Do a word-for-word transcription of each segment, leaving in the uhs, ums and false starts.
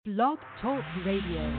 Blog Talk Radio.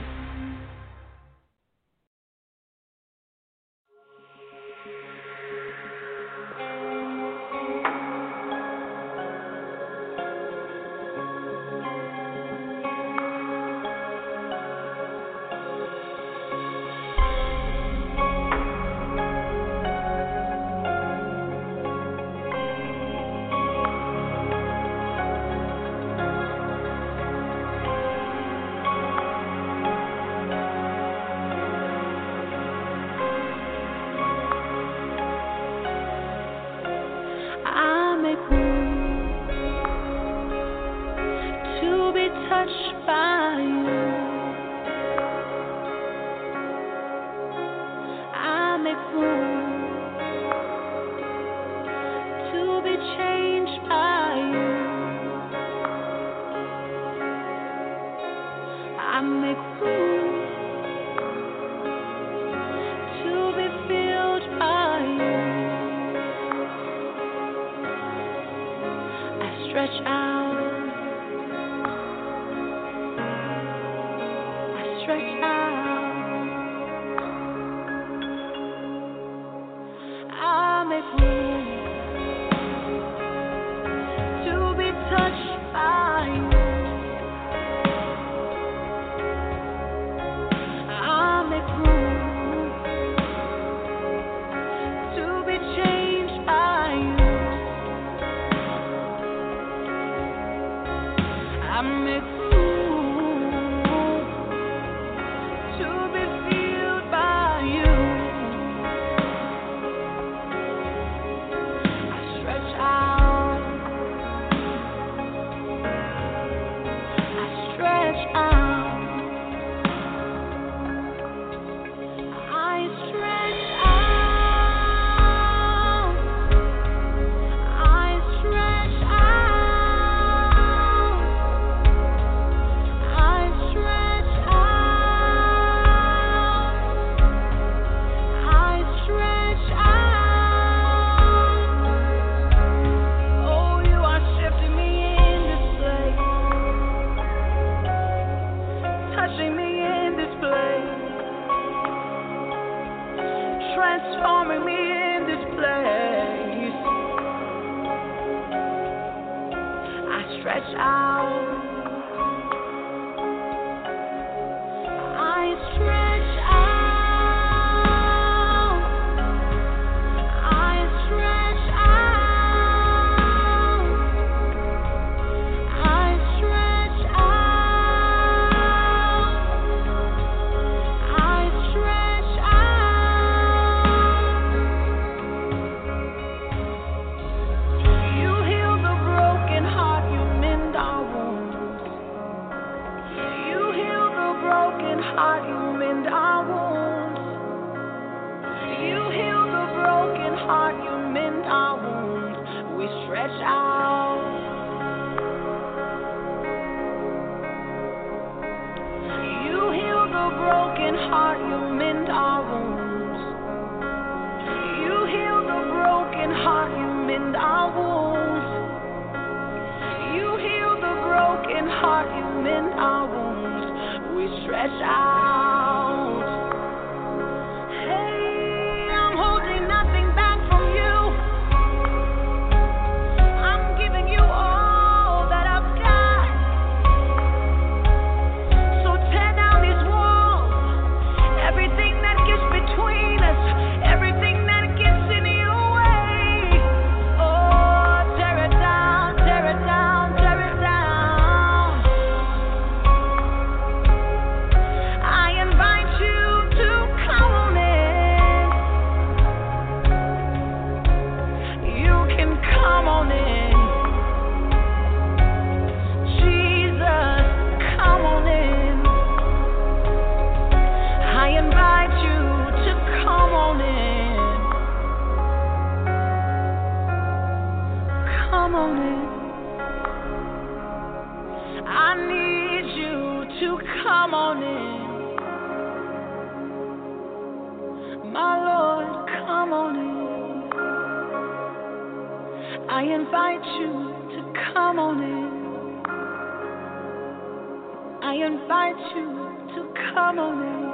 I invite you to come on in.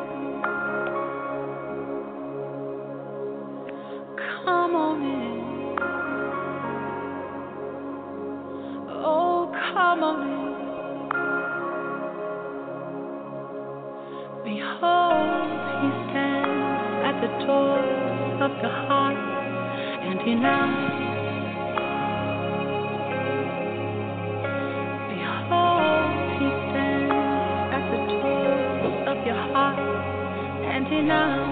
Come on in. Oh, come on in. Behold, he stands at the door of your heart, and he knocks. Behold, he stands at the door of your heart, and he knocks.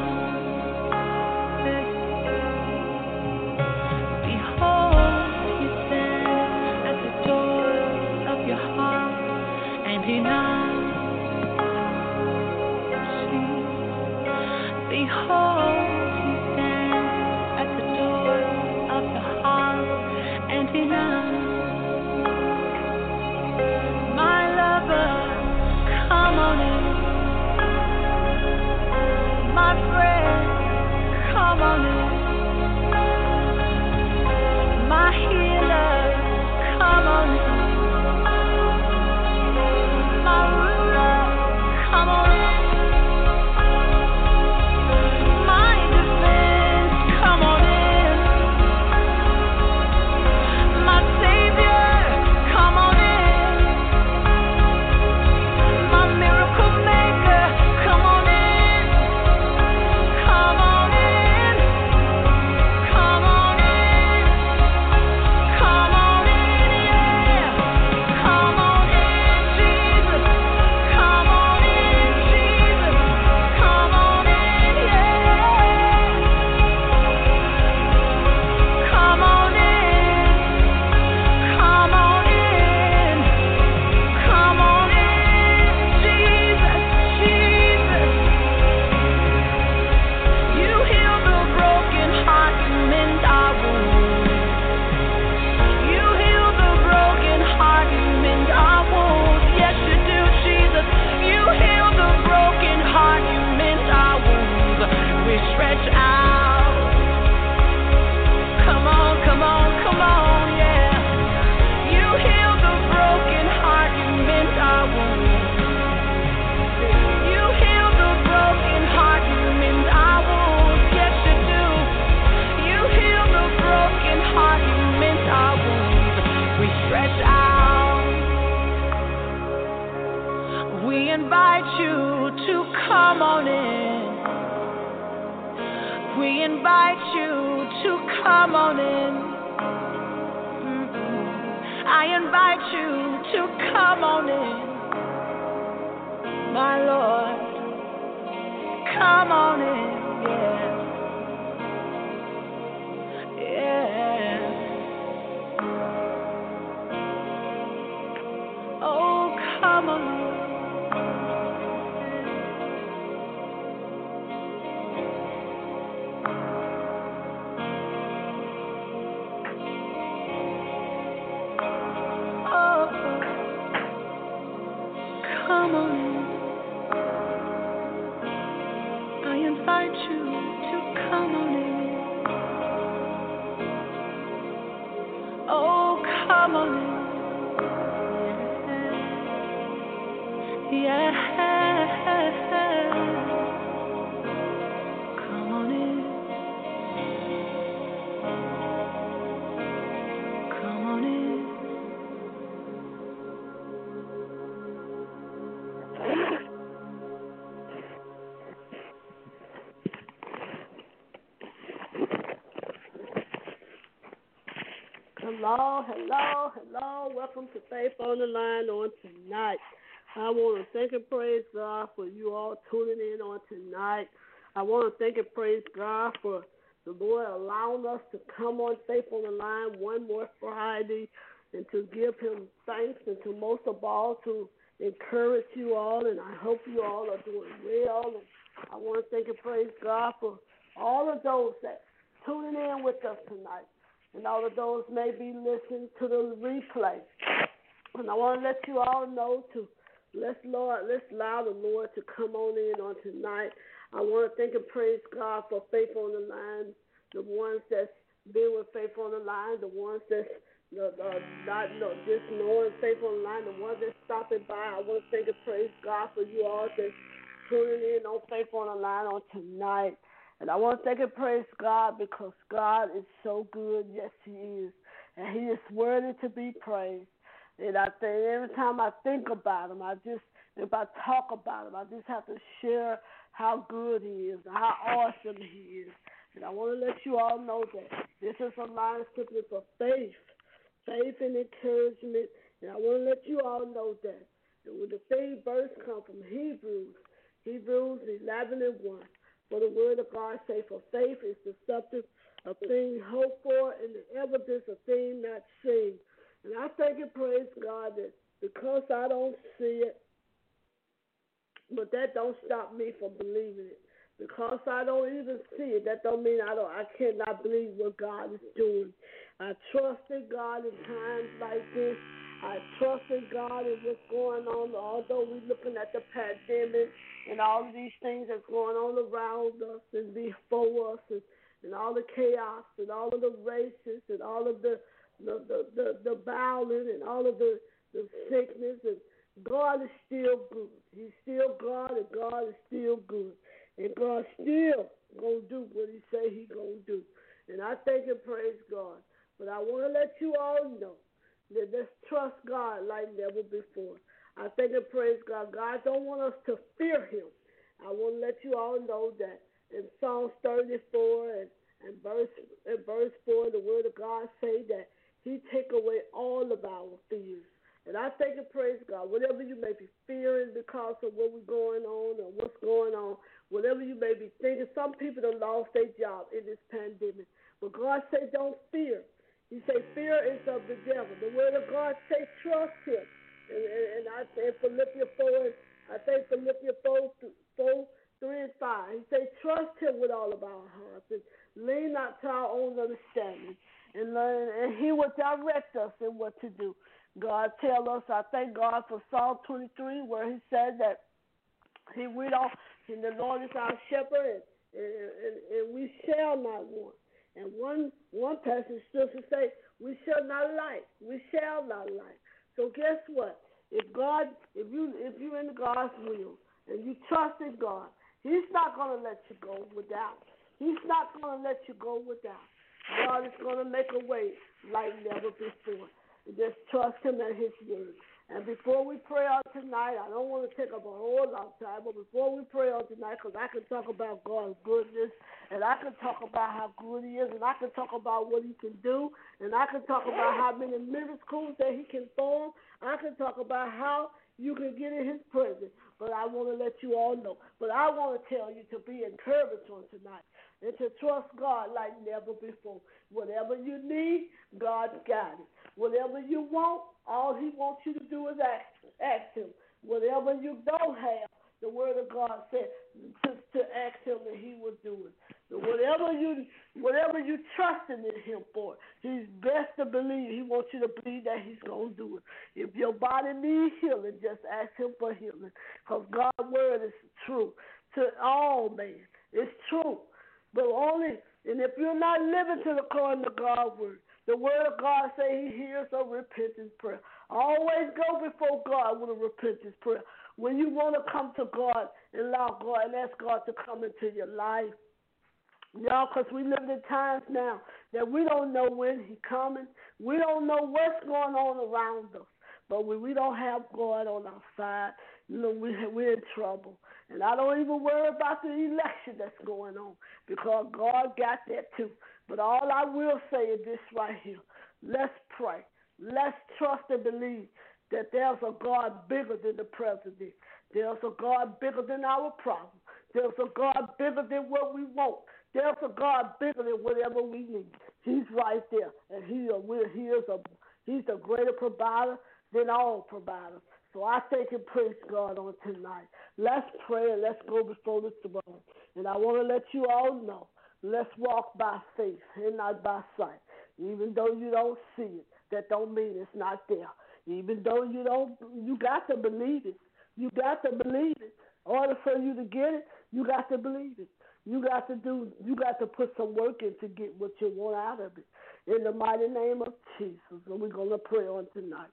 Behold, he stands at the door of your heart, and he knocks. Behold, he stands at the door of your heart, and he knocks. My lover, come on in. My friend, come on in. My healer, come on in. My ruler, come on in. Hello, hello, hello. Welcome to Faith on the Line on tonight. I want to thank and praise God for you all tuning in on tonight. I want to thank and praise God for the Lord allowing us to come on Faith on the Line one more Friday and to give him thanks and to most of all to encourage you all. And I hope you all are doing well. And I want to thank and praise God for all of those that tuning in with us tonight. And all of those may be listening to the replay. And I want to let you all know to let's Lord, let's allow the Lord to come on in on tonight. I want to thank and praise God for Faith on the Line, the ones that's been with Faith on the Line, the ones that's the, the, not no, just knowing Faith Online, the ones that's stopping by. I want to thank and praise God for you all that's tuning in on Faith Online on tonight. And I want to thank and praise God because God is so good. Yes, He is. And He is worthy to be praised. And I think every time I think about Him, I just, if I talk about Him, I just have to share how good He is, how awesome He is. And I want to let you all know that this is a line strictly for faith, faith and encouragement. And I want to let you all know that. And when the theme verse comes from Hebrews, Hebrews eleven and one. For the word of God say, for faith is the substance of things hoped for and the evidence of things not seen. And I thank and praise God that because I don't see it, but that don't stop me from believing it. Because I don't even see it, that don't mean I don't. I cannot believe what God is doing. I trust in God in times like this. I trust in God in what's going on. Although we're looking at the pandemic and all of these things that's going on around us and before us, and, and all the chaos and all of the races and all of the the the, the, the violence and all of the, the sickness, and God is still good. He's still God, and God is still good. And God still going to do what He say He going to do. And I thank and praise God. But I want to let you all know that let's trust God like never before. I thank and praise God. God don't want us to fear Him. I want to let you all know that in Psalms thirty-four and, and verse and verse four, the word of God say that He take away all of our fears. And I thank and praise God. Whatever you may be fearing because of what we're going on or what's going on, whatever you may be thinking, some people have lost their job in this pandemic. But God said, don't fear. He said, fear is of the devil. The word of God says, trust Him. And, and, and I say Philippians four, I think Philippians four, four, three and five. He said, trust Him with all of our hearts and lean not to our own understanding. And learn, and He will direct us in what to do. God tell us, I thank God for Psalm twenty-three, where He said that He will, and the Lord is our shepherd, and, and, and, and we shall not want. And one one passage stood to say, we shall not lack. We shall not lack. So guess what? If God, if you if you're in God's will and you trust in God, He's not going to let you go without. He's not going to let you go without. God is going to make a way like never before. Just trust Him and His word. And before we pray out tonight, I don't want to take up a whole lot of time, but before we pray out tonight, because I can talk about God's goodness, and I can talk about how good He is, and I can talk about what He can do, and I can talk about how many miracles that He can form. I can talk about how you can get in His presence. But I want to let you all know. But I want to tell you to be encouraged on tonight and to trust God like never before. Whatever you need, God got it. Whatever you want, all He wants you to do is ask, ask Him. Whatever you don't have, the Word of God said to, to ask Him and He will do it. So whatever you whatever you trusting in Him for, He's best to believe. He wants you to believe that He's going to do it. If your body needs healing, just ask Him for healing. Because God's Word is true to all men. It's true. But only, and if you're not living to the according to God's Word, the Word of God say He hears a repentance prayer. Always go before God with a repentance prayer. When you want to come to God and allow God and ask God to come into your life, y'all, because we live in times now that we don't know when He's coming. We don't know what's going on around us. But when we don't have God on our side, you know, we, we're in trouble. And I don't even worry about the election that's going on because God got that too. But all I will say is this right here. Let's pray. Let's trust and believe that there's a God bigger than the president. There's a God bigger than our problem. There's a God bigger than what we want. There's a God bigger than whatever we need. He's right there, and he, he is a, He's a greater provider than all providers. So I thank and praise God on tonight. Let's pray and let's go before the throne. And I want to let you all know, let's walk by faith and not by sight. Even though you don't see it, that don't mean it's not there. Even though you don't, you got to believe it. You got to believe it. In order for you to get it, You got to believe it. You got to do. You got to put some work in to get what you want out of it. In the mighty name of Jesus, and we're gonna pray on tonight.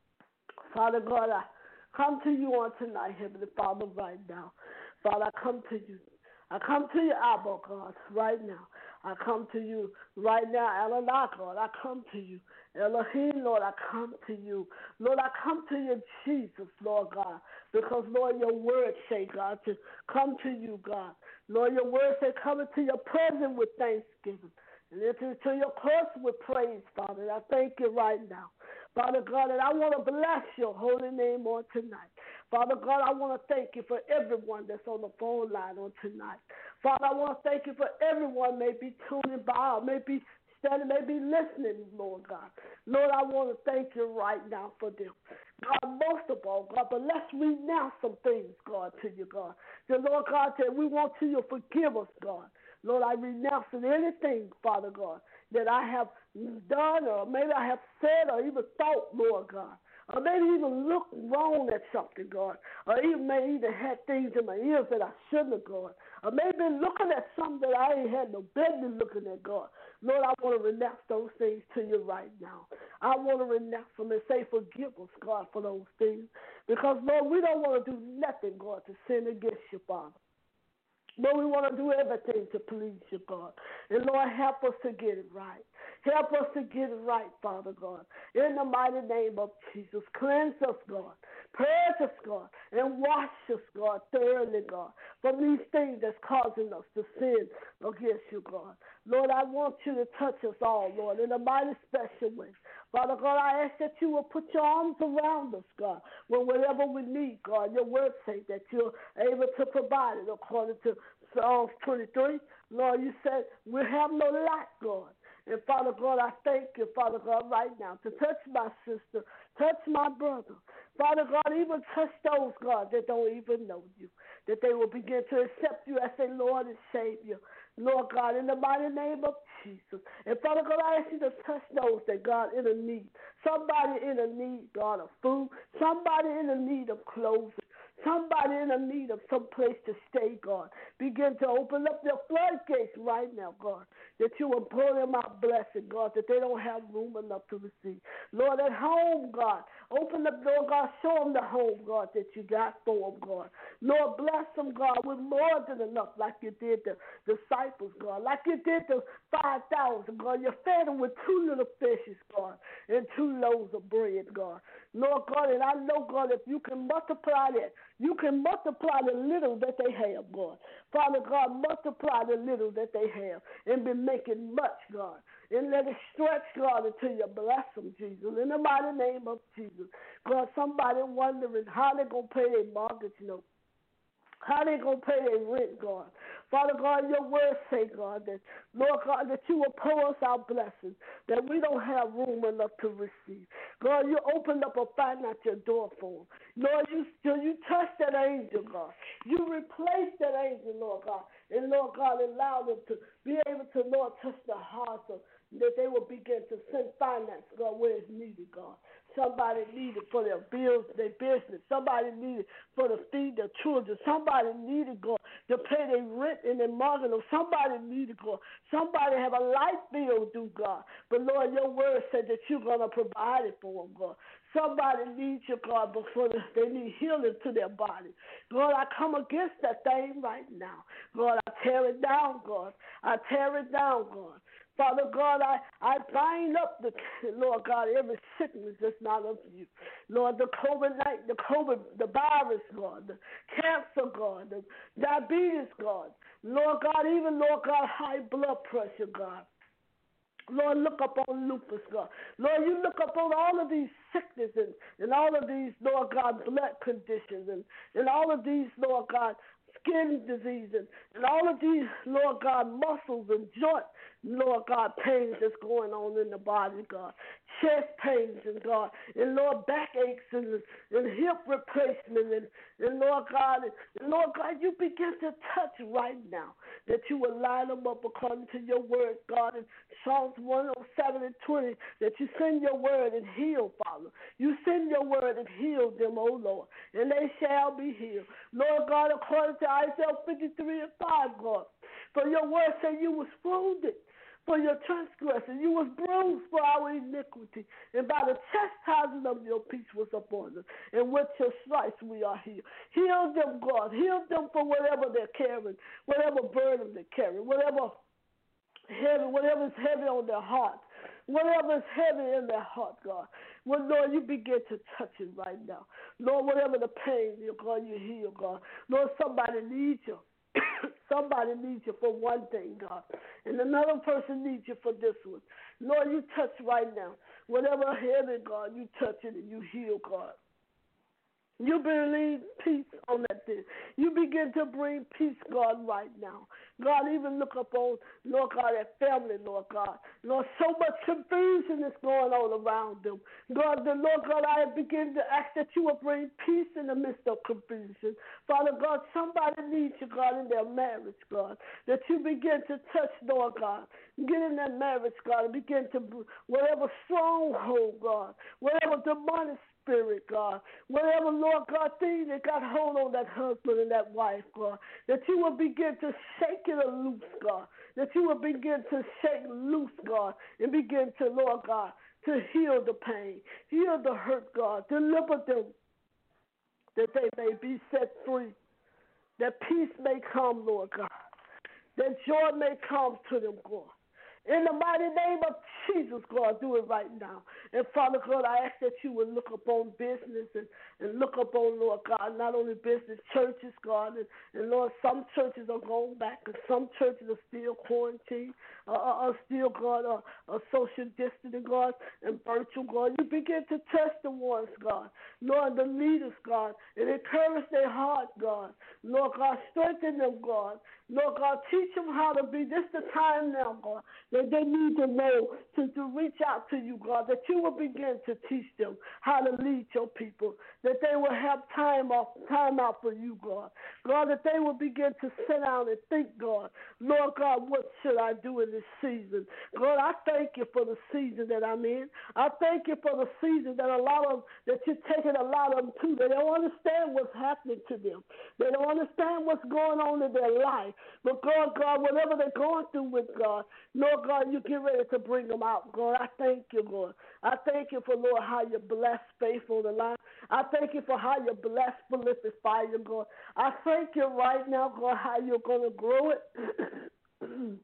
Father God, I come to you on tonight, Heavenly Father, right now. Father, I come to you. I come to you, Abba God, right now. I come to you right now, Adonai God. I come to you. Elohim, Lord, I come to you. Lord, I come to you, Jesus, Lord God, because, Lord, your word say, God, to come to you, God. Lord, your word say, come into your presence with thanksgiving and into your courts with praise, Father. And I thank you right now. Father God, and I want to bless your holy name on tonight. Father God, I want to thank you for everyone that's on the phone line on tonight. Father, I want to thank you for everyone may be tuning by, may be standing, may be listening, Lord God. Lord, I want to thank you right now for them. God, most of all, God, but let's renounce some things, God, to you, God. The Lord God said, we want you to forgive us, God. Lord, I renounce anything, Father God, that I have done or maybe I have said or even thought, Lord God. Or maybe even look wrong at something, God. Or even maybe even had things in my ears that I shouldn't have, God. Or maybe looking at something that I ain't had no business looking at, God. Lord, I want to renounce those things to you right now. I want to renounce them and say forgive us, God, for those things. Because, Lord, we don't want to do nothing, God, to sin against you, Father. Lord, we want to do everything to please you, God. And, Lord, help us to get it right. Help us to get it right, Father God. In the mighty name of Jesus, cleanse us, God. Purge us, God. And wash us, God, thoroughly, God, from these things that's causing us to sin against you, God. Lord, I want you to touch us all, Lord, in a mighty special way. Father God, I ask that you will put your arms around us, God, when whatever we need, God. Your word says that you're able to provide it according to Psalms twenty-three. Lord, you said we have no lack, God. And Father God, I thank you, Father God, right now to touch my sister, touch my brother. Father God, even touch those, God, that don't even know you, that they will begin to accept you as their Lord and Savior. Lord God, in the mighty name of Jesus. And Father God, I ask you to touch those that, God, in a need. Somebody in a need, God, of food. Somebody in a need of clothes. Somebody in a need of some place to stay, God. Begin to open up their floodgates right now, God, that you will pour them out blessing, God, that they don't have room enough to receive. Lord, at home, God, open the door, God, show them the home, God, that you got for them, God. Lord, bless them, God, with more than enough, like you did the disciples, God, like you did the five thousand, God. You fed them with two little fishes, God, and two loaves of bread, God. Lord God, and I know, God, if you can multiply that, you can multiply the little that they have, God. Father God, multiply the little that they have and be making much, God. And let it stretch, God, until you bless them, Jesus. In the mighty name of Jesus. God, somebody wondering how they're going to pay their mortgage note. How they going to pay their rent, God? Father God, your word say, God, that, Lord God, that you will pour us out blessings, that we don't have room enough to receive. God, you opened up a financial door for them. Lord, you, you touched that angel, God. You replaced that angel, Lord God. And, Lord God, allow them to be able to, Lord, touch the hearts of that they will begin to send finance, God, where it's needed, God. Somebody needed for their bills, their business. Somebody needed for to feed their children. Somebody needed, God, to pay their rent and their mortgage. Somebody needed, God. Somebody have a light bill due, God. But, Lord, your word said that you're going to provide it for them, God. Somebody needs you, God, before they need healing to their body. God, I come against that thing right now. God, I tear it down, God. I tear it down, God. Father God, I, I bind up the, Lord God, every sickness that's not of you. Lord, the COVID, the COVID, the virus, God, the cancer, God, the diabetes, God. Lord God, even, Lord God, high blood pressure, God. Lord, look up on lupus, God. Lord, you look up on all of these sicknesses and, and all of these, Lord God, blood conditions and, and all of these, Lord God, skin diseases and all of these, Lord God, muscles and joint Lord God, pains that's going on in the body, God. Chest pains, and God, and Lord, backaches and, and hip replacement, and, and Lord God, and, and Lord God, you begin to touch right now, that you will line them up according to your word, God, in Psalms one oh seven and twenty, that you send your word and heal, Father. You send your word and heal them, O Lord, and they shall be healed. Lord God, according to Isaiah fifty-three and five, God, for your word said you was wounded for your transgression, you was bruised for our iniquity, and by the chastisement of your peace was upon us, and with your stripes we are healed. Heal them, God. Heal them for whatever they're carrying, whatever burden they're carrying, whatever heavy, whatever is heavy on their heart, whatever is heavy in their heart, God. Well, Lord, you begin to touch it right now. Lord, whatever the pain, God, you heal, God. Lord, somebody needs you. Somebody needs you for one thing, God, and another person needs you for this one. Lord, you touch right now. Whatever heavy, God, you touch it and you heal, God. You believe peace on that thing. You begin to bring peace, God, right now. God, even look upon, Lord God, that family, Lord God. Lord, so much confusion is going on around them. God, the Lord God, I begin to ask that you will bring peace in the midst of confusion. Father God, somebody needs you, God, in their marriage, God, that you begin to touch, Lord God. Get in that marriage, God, and begin to, whatever stronghold, God, whatever demonic spirit, God, whatever, Lord God, thing that got hold on that husband and that wife, God, that you will begin to shake it loose, God, that you will begin to shake loose, God, and begin to, Lord God, to heal the pain, heal the hurt, God, deliver them, that they may be set free, that peace may come, Lord God, that joy may come to them, God. In the mighty name of Jesus, God, do it right now. And Father God, I ask that you would look upon business and, and look upon, Lord God, not only business, churches, God, and, and Lord, some churches are going back and some churches are still quarantined, uh, are still, God, uh, uh, social distancing, God, and virtual, God. You begin to touch the ones, God, Lord, the leaders, God, and encourage their heart, God. Lord God, strengthen them, God. Lord God, teach them how to be. This is the time now, God, that they need to know to, to reach out to you, God, that you will begin to teach them how to lead your people, that they will have time off, time out for you, God. God, that they will begin to sit down and think, God, Lord God, what should I do in this season? God, I thank you for the season that I'm in. I thank you for the season that a lot of, that you're taking a lot of them to. They don't understand what's happening to them. They don't understand what's going on in their life. But God, God, whatever they're going through with God, Lord God, you get ready to bring them out. God, I thank you, Lord. I thank you for, Lord, how you bless Faithful on the line. I thank you for how you bless Philippians Fire, God. I thank you right now, God, how you're going to grow it and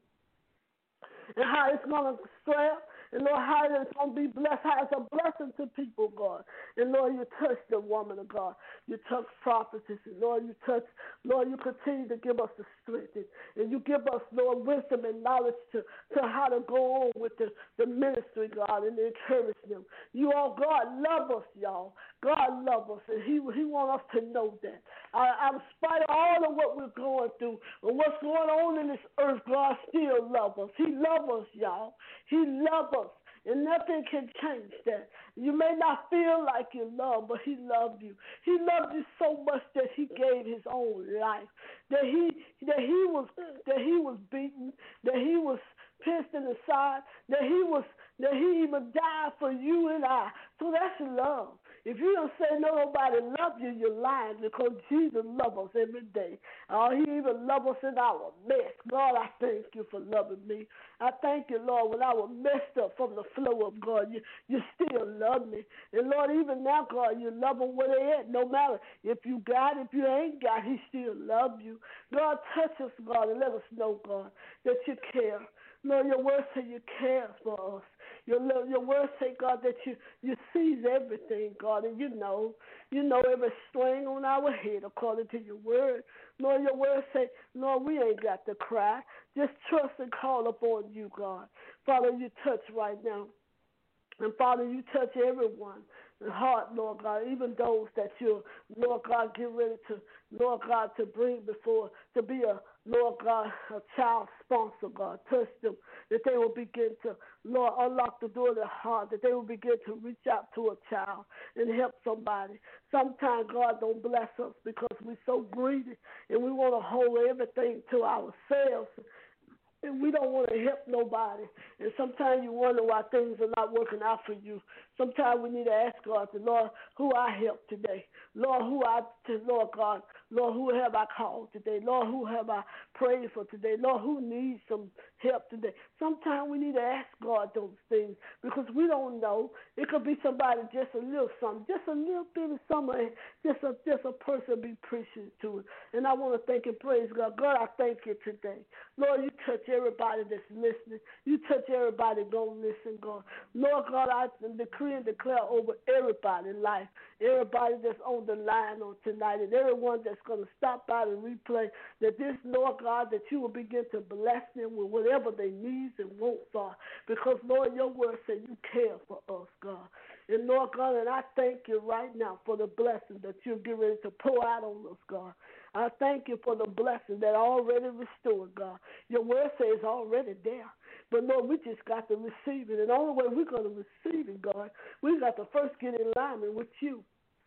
how it's going to strengthen. And Lord, how it's going to be blessed, how it's a blessing to people, God. And Lord, you touch the woman of God. You touch prophetess. And Lord, you touch, Lord, you continue to give us the strength. And, and you give us, Lord, wisdom and knowledge to, to how to go on with the, the ministry, God, and encourage them. You all, God, love us, y'all. God love us, and He He want us to know that. I, in spite of all of what we're going through and what's going on in this earth, God still love us. He love us, y'all. He love us, and nothing can change that. You may not feel like you love, but He loved you. He loved you so much that He gave His own life. That He that He was that He was beaten. That He was pierced in the side. That He was that He even died for you and I. So that's love. If you don't say no, nobody loves you, you're lying, because Jesus loves us every day. Oh, He even loves us in our mess. God, I thank you for loving me. I thank you, Lord, when I was messed up from the flow of God, you, you still love me. And Lord, even now, God, you love them where they at. No matter if you got, if you ain't got, He still love you. God, touch us, God, and let us know, God, that you care. Lord, your word say you care for us. Your, your word say, God, that you, you sees everything, God, and you know. You know every string on our head according to your word. Lord, your word say, Lord, we ain't got to cry. Just trust and call upon you, God. Father, you touch right now. And Father, you touch everyone. heart, Lord God, even those that you, Lord God, get ready to, Lord God, to bring before, to be a, Lord God, a child sponsor, God. Touch them, that they will begin to, Lord, unlock the door of their heart, that they will begin to reach out to a child and help somebody. Sometimes God don't bless us because we're so greedy and we want to hold everything to ourselves. And we don't want to help nobody. And sometimes you wonder why things are not working out for you. Sometimes we need to ask God, Lord, who I help today? Lord, who I, Lord God, Lord, who have I called today? Lord, who have I prayed for today? Lord, who needs some help today? Sometimes we need to ask God those things because we don't know. It could be somebody just a little something, just a little bit of something, just a, just a person be appreciative to it. And I want to thank and praise God. God, I thank you today. Lord, you touch everybody that's listening. You touch everybody going to listen, God. Lord God, I decree and declare over everybody's life, everybody that's on the line on tonight, and everyone that's going to stop by and replay, that this, Lord God, that you will begin to bless them with whatever they need and wants are. Because, Lord, your word said you care for us, God. And, Lord God, and I thank you right now for the blessing that you're getting ready to pour out on us, God. I thank you for the blessing that already restored, God. Your word says it's already there. But, Lord, we just got to receive it. And the only way we're going to receive it, God, we got to first get in alignment with you.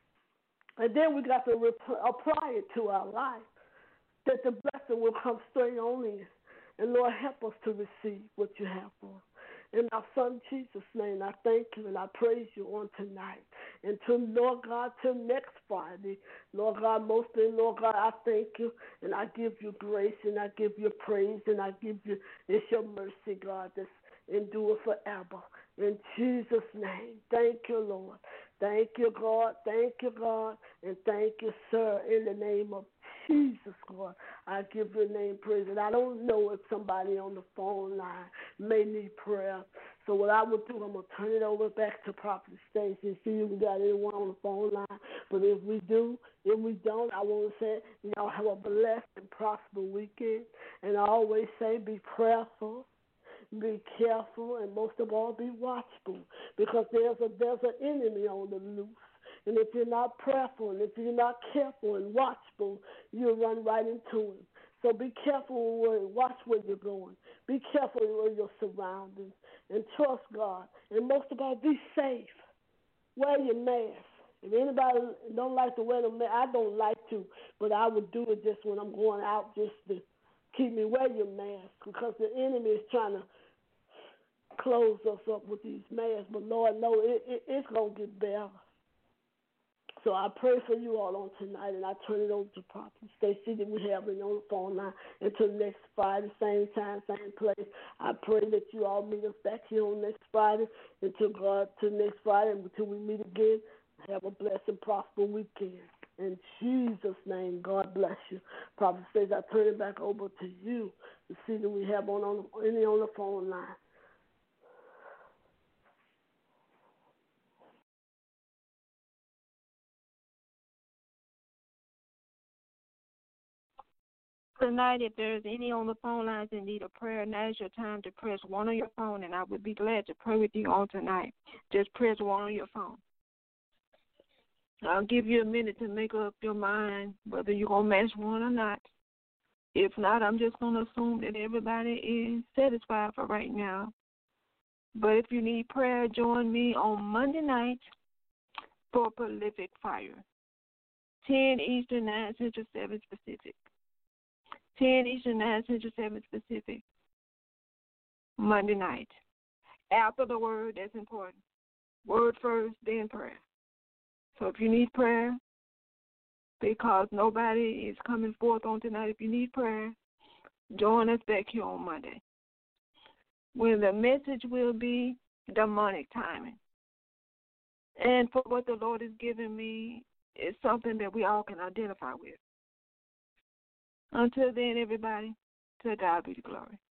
And then we got to rep- apply it to our life, that the blessing will come straight on in. And, Lord, help us to receive what you have for us. In our Son Jesus' name, I thank you and I praise you on tonight. And to, Lord God, till next Friday, Lord God, mostly, Lord God, I thank you and I give you grace and I give you praise and I give you, it's your mercy, God, that's endure forever. In Jesus' name, thank you, Lord. Thank you, God. Thank you, God. And thank you, sir, in the name of Jesus, God. I give your name praise. And I don't know if somebody on the phone line may need prayer. So what I will do, I'm going to turn it over back to Prophet Stacy, see if we got anyone on the phone line. But if we do, if we don't, I want to say, y'all have a blessed and prosperous weekend. And I always say be prayerful. Be careful, and most of all, be watchful, because there's a there's an enemy on the loose. And if you're not prayerful, and if you're not careful and watchful, you'll run right into him. So be careful and watch where you're going. Be careful with your surroundings, and trust God. And most of all, be safe. Wear your mask. If anybody don't like to wear the mask, I don't like to, but I would do it just when I'm going out, just to keep me. Wear your mask, because the enemy is trying to close us up with these masks, but Lord, no, it, it, it's going to get better. So I pray for you all on tonight, and I turn it over to Prophet Stacy that we have on the phone line until next Friday, same time, same place. I pray that you all meet us back here on next Friday, until God, till next Friday, until we meet again. Have a blessed and prosperous weekend. In Jesus' name, God bless you. Prophet Stacy, I turn it back over to you to see that we have on, on any on the phone line. Tonight, if there's any on the phone lines in need of prayer, now is your time to press one on your phone, and I would be glad to pray with you on tonight. Just press one on your phone. I'll give you a minute to make up your mind whether you're going to match one or not. If not, I'm just going to assume that everybody is satisfied for right now. But if you need prayer, join me on Monday night for Prolific Fire, ten Eastern, nine Central, seven Pacific. ten Eastern, nine Central, seven Pacific, Monday night. After the word, that's important. Word first, then prayer. So if you need prayer, because nobody is coming forth on tonight, if you need prayer, join us back here on Monday, when the message will be demonic timing. And for what the Lord has given me, it's something that we all can identify with. Until then, everybody, to God be the glory.